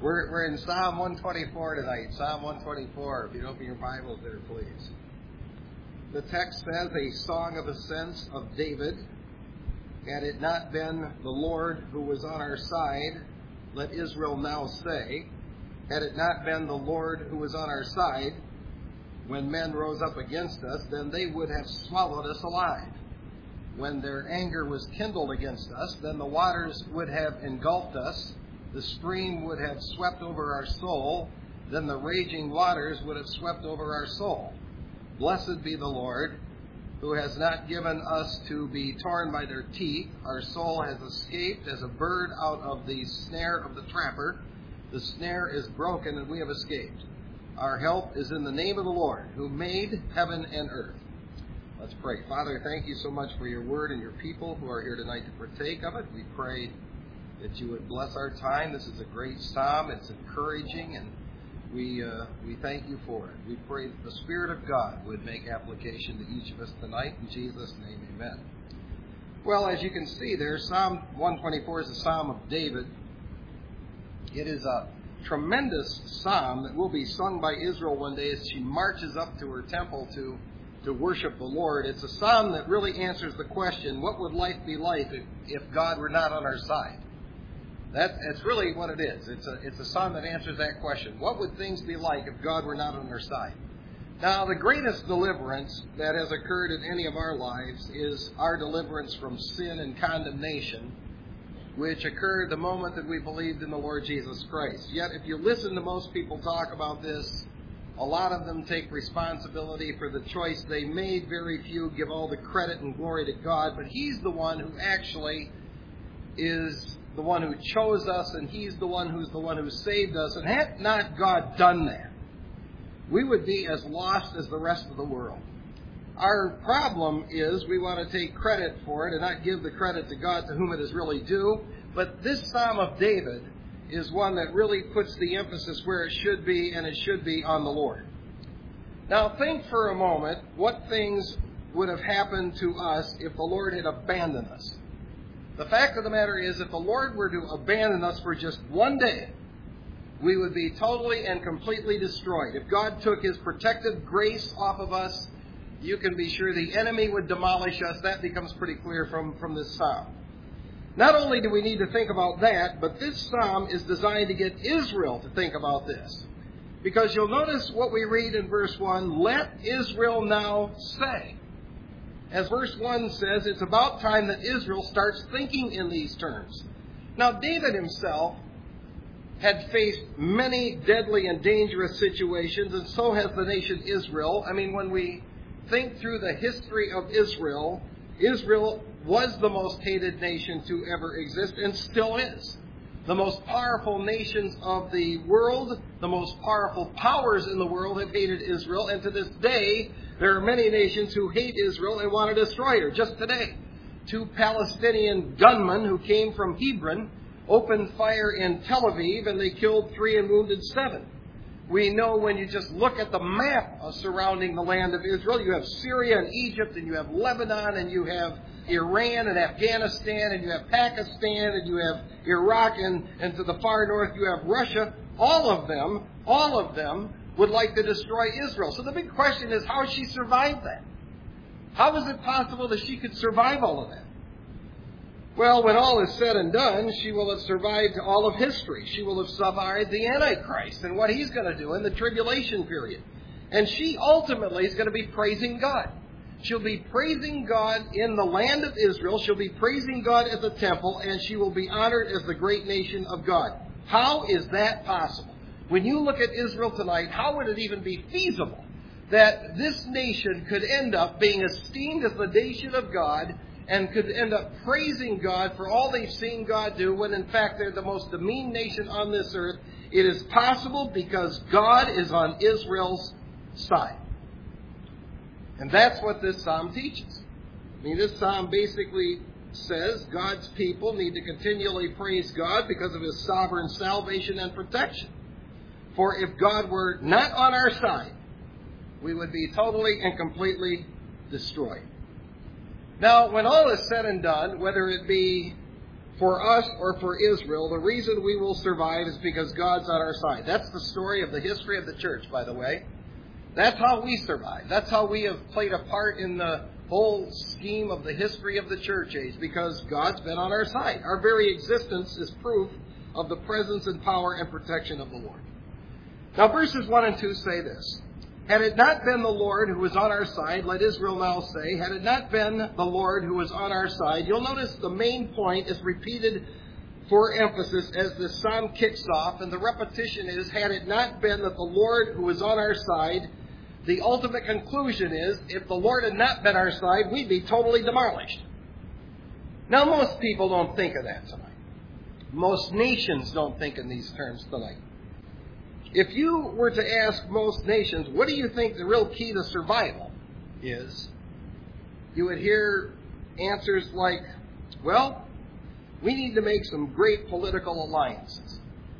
We're in Psalm 124 tonight. Psalm 124. If you open your Bibles there, please. The text says, a song of ascents of David. Had it not been the Lord who was on our side, let Israel now say, had it not been the Lord who was on our side, when men rose up against us, then they would have swallowed us alive. When their anger was kindled against us, then the waters would have engulfed us. The stream would have swept over our soul. Then the raging waters would have swept over our soul. Blessed be the Lord, who has not given us to be torn by their teeth. Our soul has escaped as a bird out of the snare of the trapper. The snare is broken and we have escaped. Our help is in the name of the Lord, who made heaven and earth. Let's pray. Father, thank you so much for your word and your people who are here tonight to partake of it. We pray that you would bless our time. This is a great psalm. It's encouraging, and we thank you for it. We pray that the Spirit of God would make application to each of us tonight. In Jesus' name, amen. Well, as you can see there, Psalm 124 is a psalm of David. It is a tremendous psalm that will be sung by Israel one day as she marches up to her temple to worship the Lord. It's a psalm that really answers the question, what would life be like if God were not on our side? That's really what it is. It's a psalm that answers that question. What would things be like if God were not on our side? Now, the greatest deliverance that has occurred in any of our lives is our deliverance from sin and condemnation, which occurred the moment that we believed in the Lord Jesus Christ. Yet, if you listen to most people talk about this, a lot of them take responsibility for the choice they made. Very few give all the credit and glory to God. But He's the one who actually is the one who chose us, and He's the one who saved us. And had not God done that, we would be as lost as the rest of the world. Our problem is we want to take credit for it and not give the credit to God to whom it is really due. But this Psalm of David is one that really puts the emphasis where it should be, and it should be on the Lord. Now think for a moment what things would have happened to us if the Lord had abandoned us. The fact of the matter is, if the Lord were to abandon us for just one day, we would be totally and completely destroyed. If God took His protective grace off of us, you can be sure the enemy would demolish us. That becomes pretty clear from this psalm. Not only do we need to think about that, but this psalm is designed to get Israel to think about this. Because you'll notice what we read in verse 1, let Israel now say. As verse 1 says, it's about time that Israel starts thinking in these terms. Now, David himself had faced many deadly and dangerous situations, and so has the nation Israel. I mean, when we think through the history of Israel, Israel was the most hated nation to ever exist and still is. The most powerful nations of the world, the most powerful powers in the world have hated Israel, and to this day, there are many nations who hate Israel and want to destroy her. Just today, 2 Palestinian gunmen who came from Hebron opened fire in Tel Aviv, and they killed 3 and wounded 7. We know when you just look at the map surrounding the land of Israel, you have Syria and Egypt, and you have Lebanon, and you have Iran and Afghanistan, and you have Pakistan, and you have Iraq, and to the far north you have Russia. All of them would like to destroy Israel. So the big question is, how she survived that? How is it possible that she could survive all of that? Well, when all is said and done, she will have survived all of history. She will have survived the Antichrist and what he's going to do in the tribulation period. And she ultimately is going to be praising God. She'll be praising God in the land of Israel. She'll be praising God at the temple, and she will be honored as the great nation of God. How is that possible? When you look at Israel tonight, how would it even be feasible that this nation could end up being esteemed as the nation of God and could end up praising God for all they've seen God do, when in fact they're the most demeaned nation on this earth? It is possible because God is on Israel's side. And that's what this psalm teaches. I mean, this psalm basically says God's people need to continually praise God because of His sovereign salvation and protection. For if God were not on our side, we would be totally and completely destroyed. Now, when all is said and done, whether it be for us or for Israel, the reason we will survive is because God's on our side. That's the story of the history of the church, by the way. That's how we survive. That's how we have played a part in the whole scheme of the history of the church age, because God's been on our side. Our very existence is proof of the presence and power and protection of the Lord. Now, verses 1 and 2 say this: "Had it not been the Lord who was on our side," let Israel now say, "had it not been the Lord who was on our side." You'll notice the main point is repeated for emphasis as this psalm kicks off, and the repetition is, had it not been that the Lord who was on our side. The ultimate conclusion is, if the Lord had not been our side, we'd be totally demolished. Now, most people don't think of that tonight. Most nations don't think in these terms tonight. If you were to ask most nations, what do you think the real key to survival is? You would hear answers like, well, we need to make some great political alliances.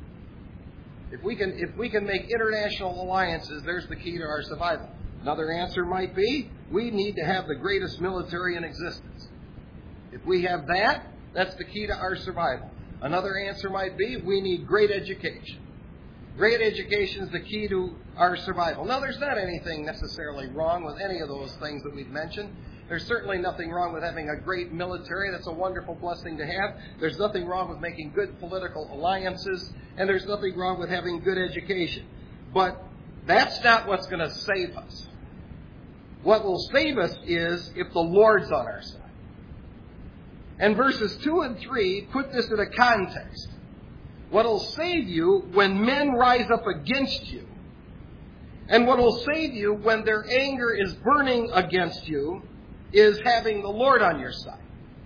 If we can make international alliances, there's the key to our survival. Another answer might be, we need to have the greatest military in existence. If we have that, that's the key to our survival. Another answer might be, we need great education. Great education is the key to our survival. Now, there's not anything necessarily wrong with any of those things that we've mentioned. There's certainly nothing wrong with having a great military. That's a wonderful blessing to have. There's nothing wrong with making good political alliances. And there's nothing wrong with having good education. But that's not what's going to save us. What will save us is if the Lord's on our side. And verses 2 and 3 put this in a context. What will save you when men rise up against you, and what will save you when their anger is burning against you, is having the Lord on your side.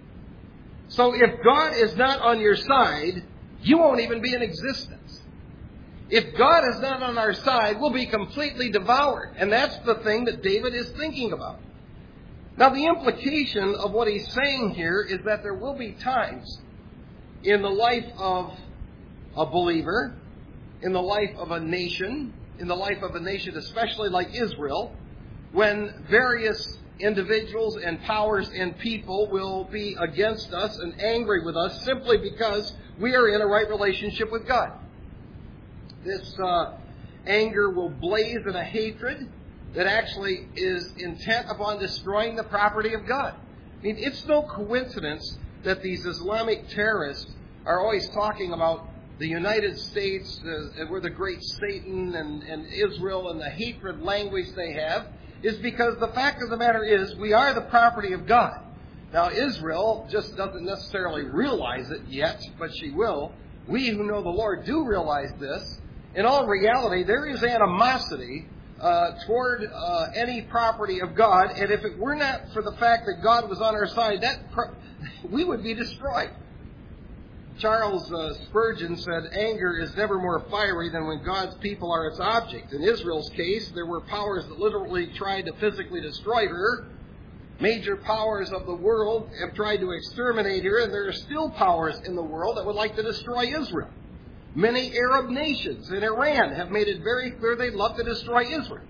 So if God is not on your side, you won't even be in existence. If God is not on our side, we'll be completely devoured. And that's the thing that David is thinking about. Now, the implication of what he's saying here is that there will be times in the life of a believer, in the life of a nation, especially like Israel, when various individuals and powers and people will be against us and angry with us simply because we are in a right relationship with God. This anger will blaze in a hatred that actually is intent upon destroying the property of God. I mean, it's no coincidence that these Islamic terrorists are always talking about the United States, we're the great Satan, and Israel, and the hatred language they have, is because the fact of the matter is we are the property of God. Now, Israel just doesn't necessarily realize it yet, but she will. We who know the Lord do realize this. In all reality, there is animosity toward any property of God, and if it were not for the fact that God was on our side, we would be destroyed. Charles Spurgeon said, anger is never more fiery than when God's people are its object. In Israel's case, there were powers that literally tried to physically destroy her. Major powers of the world have tried to exterminate her, and there are still powers in the world that would like to destroy Israel. Many Arab nations in Iran have made it very clear they'd love to destroy Israel.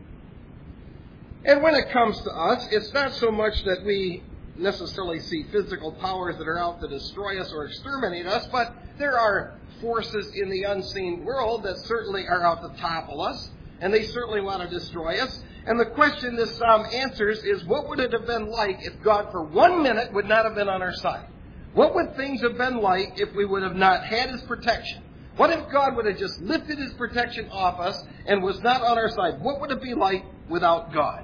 And when it comes to us, it's not so much that we necessarily see physical powers that are out to destroy us or exterminate us, but there are forces in the unseen world that certainly are out to topple us, and they certainly want to destroy us. And the question this psalm answers is, what would it have been like if God for 1 minute would not have been on our side? What would things have been like if we would have not had His protection? What if God would have just lifted His protection off us and was not on our side? What would it be like without God?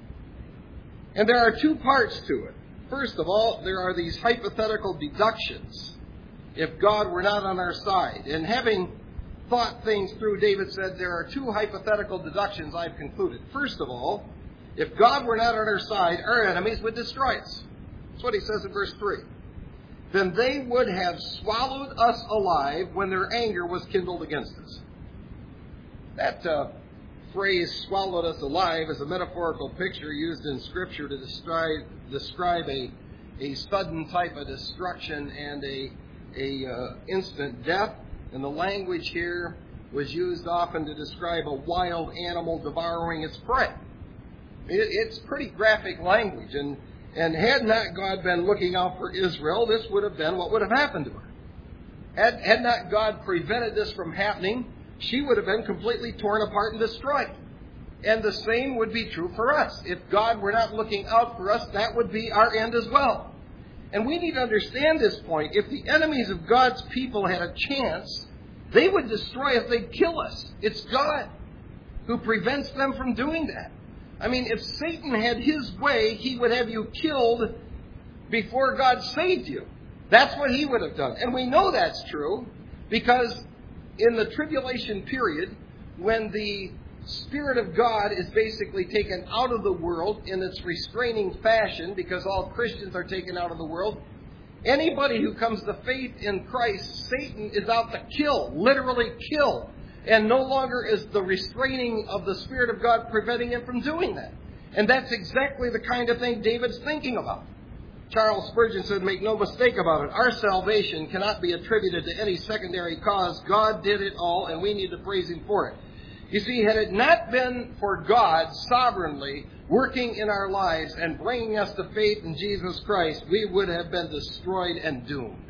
And there are two parts to it. First of all, there are these hypothetical deductions if God were not on our side. And having thought things through, David said, there are two hypothetical deductions I've concluded. First of all, if God were not on our side, our enemies would destroy us. That's what he says in verse 3. Then they would have swallowed us alive when their anger was kindled against us. That phrase, swallowed us alive, is a metaphorical picture used in Scripture to describe a sudden type of destruction and a instant death. And the language here was used often to describe a wild animal devouring its prey. It's pretty graphic language. And had not God been looking out for Israel, this would have been what would have happened to her. Had not God prevented this from happening, she would have been completely torn apart and destroyed. And the same would be true for us. If God were not looking out for us, that would be our end as well. And we need to understand this point. If the enemies of God's people had a chance, they would destroy us. They'd kill us. It's God who prevents them from doing that. I mean, if Satan had his way, he would have you killed before God saved you. That's what he would have done. And we know that's true because in the tribulation period, when the Spirit of God is basically taken out of the world in its restraining fashion, because all Christians are taken out of the world, anybody who comes to faith in Christ, Satan is out to kill, literally kill. And no longer is the restraining of the Spirit of God preventing him from doing that. And that's exactly the kind of thing David's thinking about. Charles Spurgeon said, make no mistake about it, our salvation cannot be attributed to any secondary cause. God did it all, and we need to praise him for it. You see, had it not been for God sovereignly working in our lives and bringing us to faith in Jesus Christ, we would have been destroyed and doomed.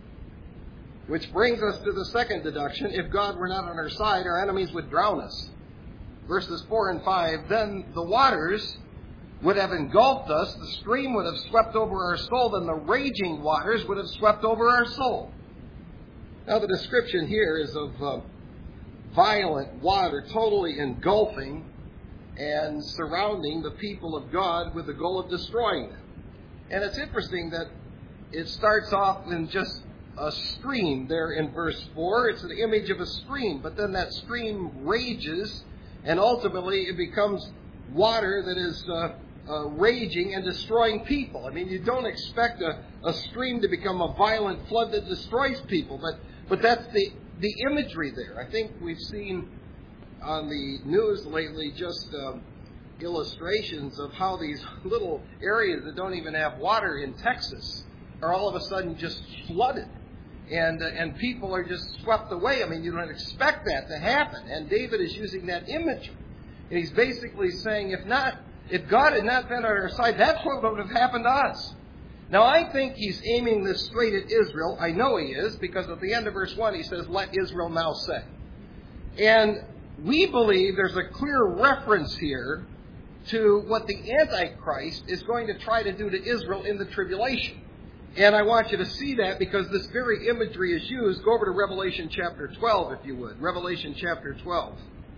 Which brings us to the second deduction. If God were not on our side, our enemies would drown us. Verses 4 and 5, then the waters would have engulfed us, the stream would have swept over our soul, then the raging waters would have swept over our soul. Now the description here is of violent water totally engulfing and surrounding the people of God with the goal of destroying them. And it's interesting that it starts off in just a stream there in verse 4. It's an image of a stream, but then that stream rages, and ultimately it becomes water that is raging and destroying people. I mean, you don't expect a stream to become a violent flood that destroys people, but that's the imagery there. I think we've seen on the news lately just illustrations of how these little areas that don't even have water in Texas are all of a sudden just flooded. And people are just swept away. I mean, you don't expect that to happen. And David is using that imagery. And he's basically saying, if God had not been on our side, that's what would have happened to us. Now, I think he's aiming this straight at Israel. I know he is, because at the end of verse 1, he says, let Israel now say. And we believe there's a clear reference here to what the Antichrist is going to try to do to Israel in the tribulation. And I want you to see that because this very imagery is used. Go over to Revelation chapter 12, if you would. Revelation chapter 12.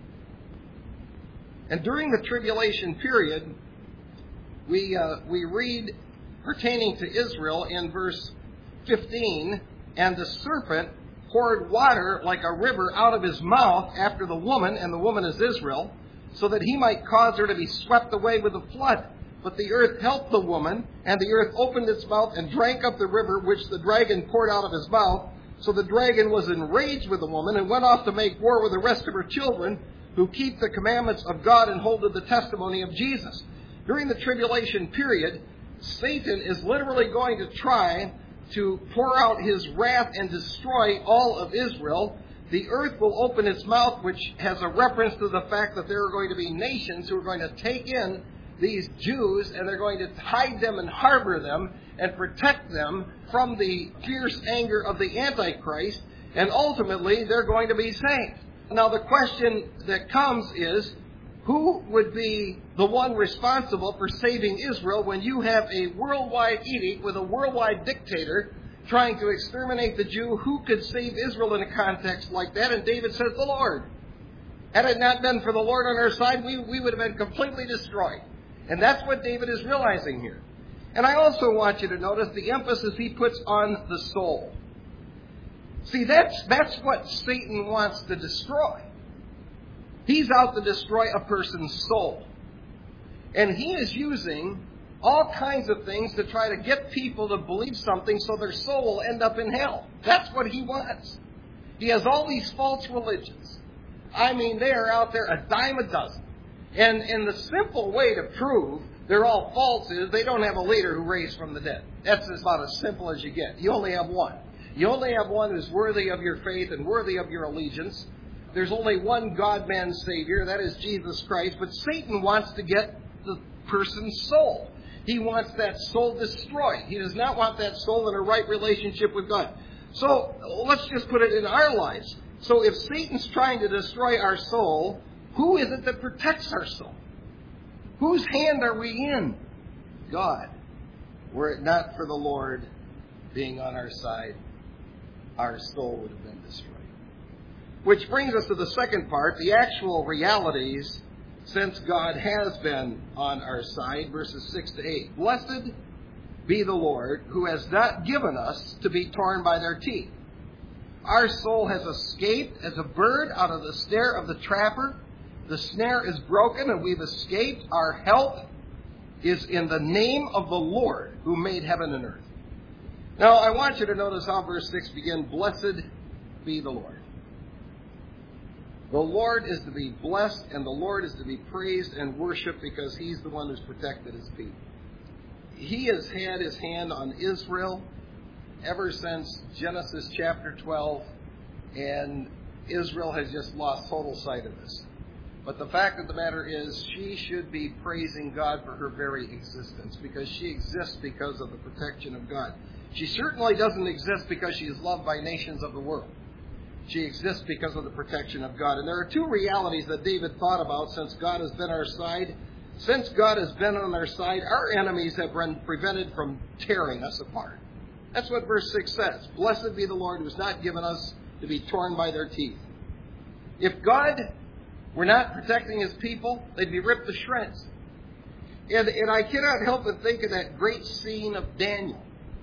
And during the tribulation period, we read pertaining to Israel in verse 15, and the serpent poured water like a river out of his mouth after the woman, and the woman is Israel, so that he might cause her to be swept away with a flood. But the earth helped the woman, and the earth opened its mouth and drank up the river which the dragon poured out of his mouth. So the dragon was enraged with the woman and went off to make war with the rest of her children who keep the commandments of God and hold to the testimony of Jesus. During the tribulation period, Satan is literally going to try to pour out his wrath and destroy all of Israel. The earth will open its mouth, which has a reference to the fact that there are going to be nations who are going to take in these Jews, and they're going to hide them and harbor them and protect them from the fierce anger of the Antichrist, and ultimately they're going to be saved. Now the question that comes is, who would be the one responsible for saving Israel when you have a worldwide edict with a worldwide dictator trying to exterminate the Jew? Who could save Israel in a context like that? And David says, the Lord. Had it not been for the Lord on our side, we would have been completely destroyed. And that's what David is realizing here. And I also want you to notice the emphasis he puts on the soul. See, that's what Satan wants to destroy. He's out to destroy a person's soul. And he is using all kinds of things to try to get people to believe something so their soul will end up in hell. That's what he wants. He has all these false religions. I mean, they are out there a dime a dozen. And the simple way to prove they're all false is they don't have a leader who raised from the dead. That's about as simple as you get. You only have one. You only have one who's worthy of your faith and worthy of your allegiance. There's only one God-man Savior, that is Jesus Christ. But Satan wants to get the person's soul. He wants that soul destroyed. He does not want that soul in a right relationship with God. So let's just put it in our lives. So if Satan's trying to destroy our soul, who is it that protects our soul? Whose hand are we in? God. Were it not for the Lord being on our side, our soul would have been destroyed. Which brings us to the second part, the actual realities since God has been on our side, verses 6 to 8. Blessed be the Lord, who has not given us to be torn by their teeth. Our soul has escaped as a bird out of the snare of the trapper. The snare is broken and we've escaped. Our help is in the name of the Lord, who made heaven and earth. Now, I want you to notice how verse 6 begins, blessed be the Lord. The Lord is to be blessed and the Lord is to be praised and worshipped because He's the one who's protected His people. He has had His hand on Israel ever since Genesis chapter 12, and Israel has just lost total sight of this. But the fact of the matter is, she should be praising God for her very existence, because she exists because of the protection of God. She certainly doesn't exist because she is loved by nations of the world. She exists because of the protection of God. And there are two realities that David thought about since God has been our side. Since God has been on our side, our enemies have been prevented from tearing us apart. That's what verse 6 says. Blessed be the Lord who has not given us to be torn by their teeth. If God were not protecting His people, they'd be ripped to shreds. And I cannot help but think of that great scene of Daniel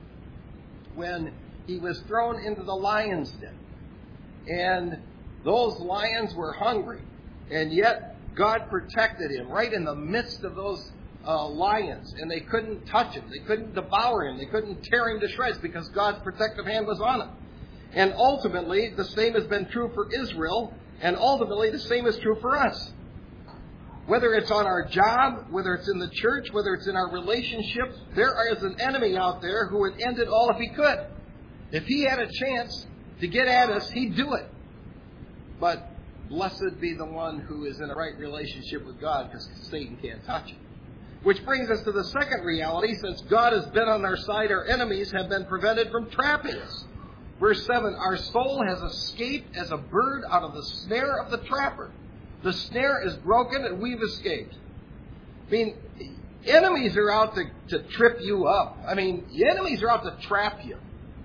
when he was thrown into the lion's den. And those lions were hungry. And yet God protected him right in the midst of those lions. And they couldn't touch him. They couldn't devour him. They couldn't tear him to shreds because God's protective hand was on him. And ultimately, the same has been true for Israel. And ultimately, the same is true for us. Whether it's on our job, whether it's in the church, whether it's in our relationships, there is an enemy out there who would end it all if he could. If he had a chance to get at us, he'd do it. But blessed be the one who is in a right relationship with God, because Satan can't touch him. Which brings us to the second reality. Since God has been on our side, our enemies have been prevented from trapping us. Verse 7, our soul has escaped as a bird out of the snare of the trapper. The snare is broken and we've escaped. I mean, enemies are out to trip you up. I mean, the enemies are out to trap you.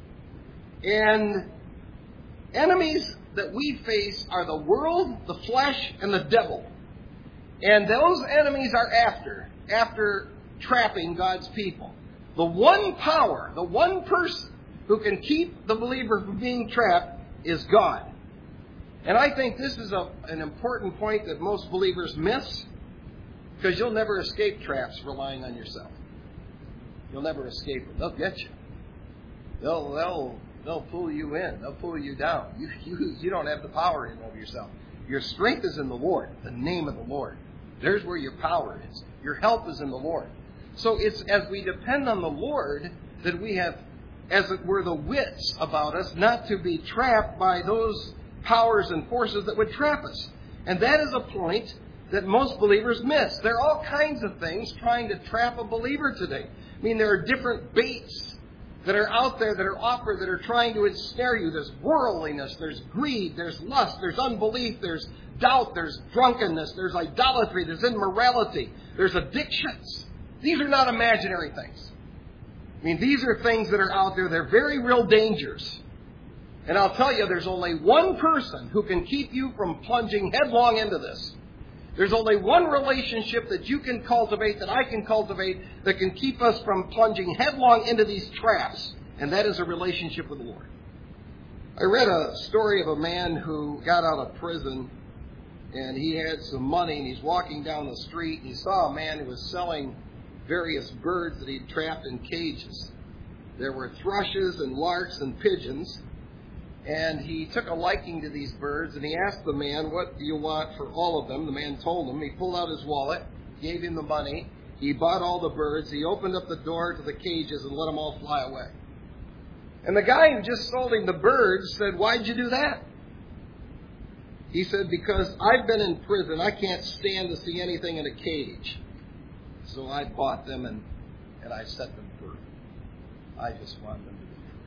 And enemies that we face are the world, the flesh, and the devil. And those enemies are after trapping God's people. The one power, the one person who can keep the believer from being trapped is God. And I think this is an important point that most believers miss, because you'll never escape traps relying on yourself. You'll never escape them. They'll get you. They'll pull you in. They'll pull you down. You don't have the power in over yourself. Your strength is in the Lord, the name of the Lord. There's where your power is. Your help is in the Lord. So it's as we depend on the Lord that we have, as it were, the wits about us not to be trapped by those powers and forces that would trap us. And that is a point that most believers miss. There are all kinds of things trying to trap a believer today. I mean, there are different baits that are out there that are offered that are trying to ensnare you. There's worldliness, there's greed, there's lust, there's unbelief, there's doubt, there's drunkenness, there's idolatry, there's immorality, there's addictions. These are not imaginary things. I mean, these are things that are out there. They're very real dangers. And I'll tell you, there's only one person who can keep you from plunging headlong into this. There's only one relationship that you can cultivate, that I can cultivate, that can keep us from plunging headlong into these traps. And that is a relationship with the Lord. I read a story of a man who got out of prison, and he had some money, and he's walking down the street, and he saw a man who was selling various birds that he'd trapped in cages. There were thrushes and larks and pigeons. And he took a liking to these birds, and he asked the man, what do you want for all of them? The man told him. He pulled out his wallet, gave him the money. He bought all the birds. He opened up the door to the cages and let them all fly away. And the guy who just sold him the birds said, why'd you do that? He said, because I've been in prison. I can't stand to see anything in a cage. So I bought them and I set them free. I just want them to be free.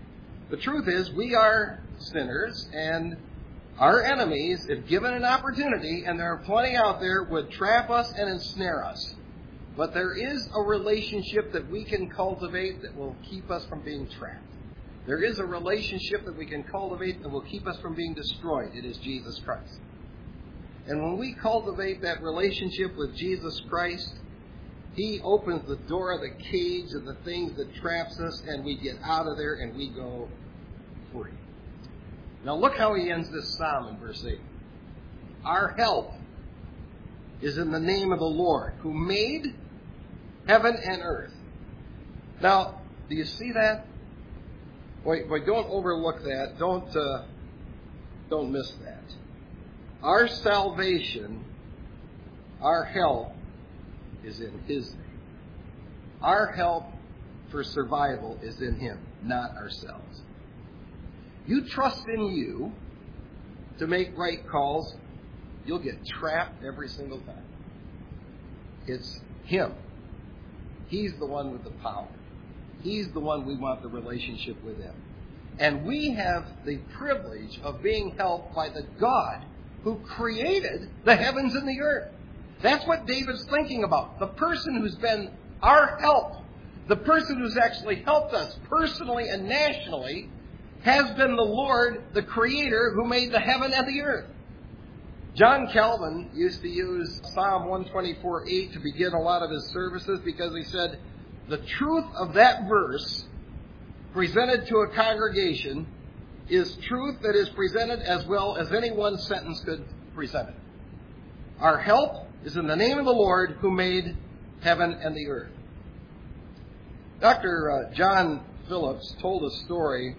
The truth is, we are sinners, and our enemies, if given an opportunity, and there are plenty out there, would trap us and ensnare us. But there is a relationship that we can cultivate that will keep us from being trapped. There is a relationship that we can cultivate that will keep us from being destroyed. It is Jesus Christ. And when we cultivate that relationship with Jesus Christ, He opens the door of the cage of the things that traps us, and we get out of there and we go free. Now look how he ends this psalm in verse 8. Our help is in the name of the Lord, who made heaven and earth. Now, do you see that? Boy, don't overlook that. Don't miss that. Our salvation, our help, is in His name. Our help for survival is in Him, not ourselves. You trust in you to make right calls, you'll get trapped every single time. It's Him. He's the one with the power. He's the one we want the relationship with Him. And we have the privilege of being helped by the God who created the heavens and the earth. That's what David's thinking about. The person who's been our help, the person who's actually helped us personally and nationally, has been the Lord, the Creator, who made the heaven and the earth. John Calvin used to use Psalm 124:8 to begin a lot of his services because he said, the truth of that verse presented to a congregation is truth that is presented as well as any one sentence could present it. Our help is in the name of the Lord who made heaven and the earth. Dr. John Phillips told a story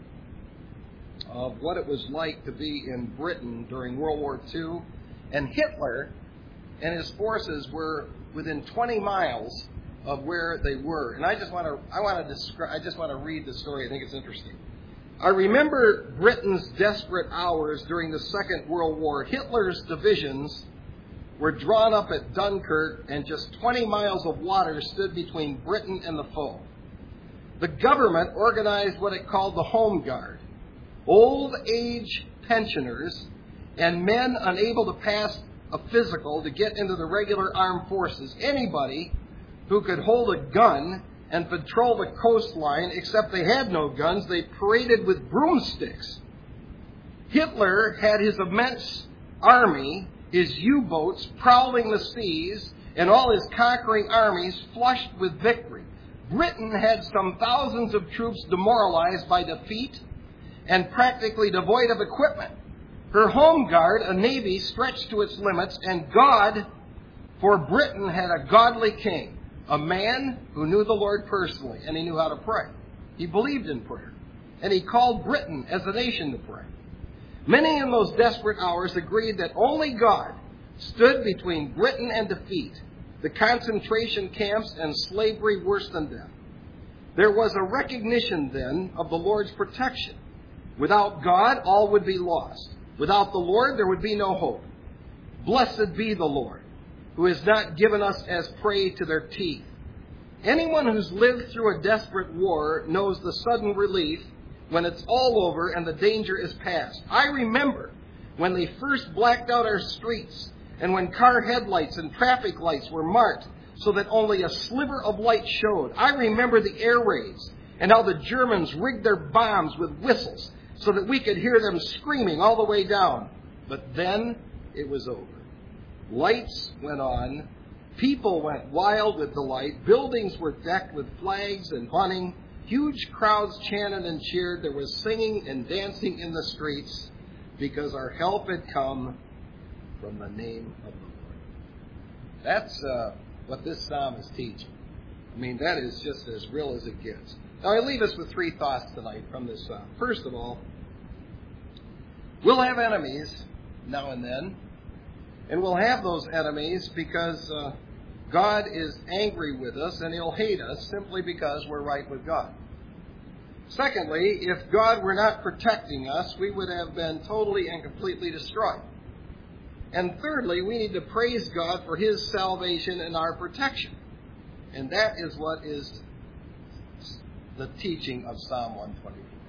of what it was like to be in Britain during World War II, and Hitler and his forces were within 20 miles of where they were. And I just want to read the story. I think it's interesting. I remember Britain's desperate hours during the Second World War. Hitler's divisions were drawn up at Dunkirk, and just 20 miles of water stood between Britain and the foe. The government organized what it called the Home Guard. Old age pensioners and men unable to pass a physical to get into the regular armed forces. Anybody who could hold a gun and patrol the coastline, except they had no guns, they paraded with broomsticks. Hitler had his immense army, his U-boats prowling the seas, and all his conquering armies flushed with victory. Britain had some thousands of troops demoralized by defeat and practically devoid of equipment. Her home guard, a navy stretched to its limits, and God, for Britain, had a godly king, a man who knew the Lord personally, and he knew how to pray. He believed in prayer, and he called Britain as a nation to pray. Many in those desperate hours agreed that only God stood between Britain and defeat, the concentration camps and slavery worse than death. There was a recognition then of the Lord's protection. Without God, all would be lost. Without the Lord, there would be no hope. Blessed be the Lord, who has not given us as prey to their teeth. Anyone who's lived through a desperate war knows the sudden relief when it's all over and the danger is past. I remember when they first blacked out our streets and when car headlights and traffic lights were marked so that only a sliver of light showed. I remember the air raids and how the Germans rigged their bombs with whistles so that we could hear them screaming all the way down. But then it was over. Lights went on. People went wild with delight. Buildings were decked with flags and bunting. Huge crowds chanted and cheered. There was singing and dancing in the streets because our help had come from the name of the Lord. That's what this psalm is teaching. I mean, that is just as real as it gets. Now, I leave us with three thoughts tonight from this psalm. First of all, we'll have enemies now and then. And we'll have those enemies because God is angry with us and He'll hate us simply because we're right with God. Secondly, if God were not protecting us, we would have been totally and completely destroyed. And thirdly, we need to praise God for His salvation and our protection. And that is what is the teaching of Psalm 124.